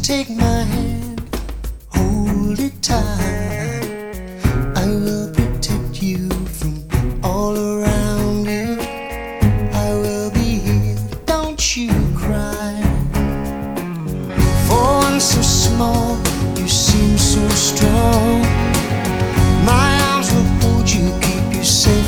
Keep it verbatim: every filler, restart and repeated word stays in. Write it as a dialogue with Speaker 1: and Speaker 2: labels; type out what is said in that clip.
Speaker 1: take my hand, hold it tight. I will protect you from all around you. I will be here, don't you cry. For one so small, you seem so strong. My arms will hold you, keep you safe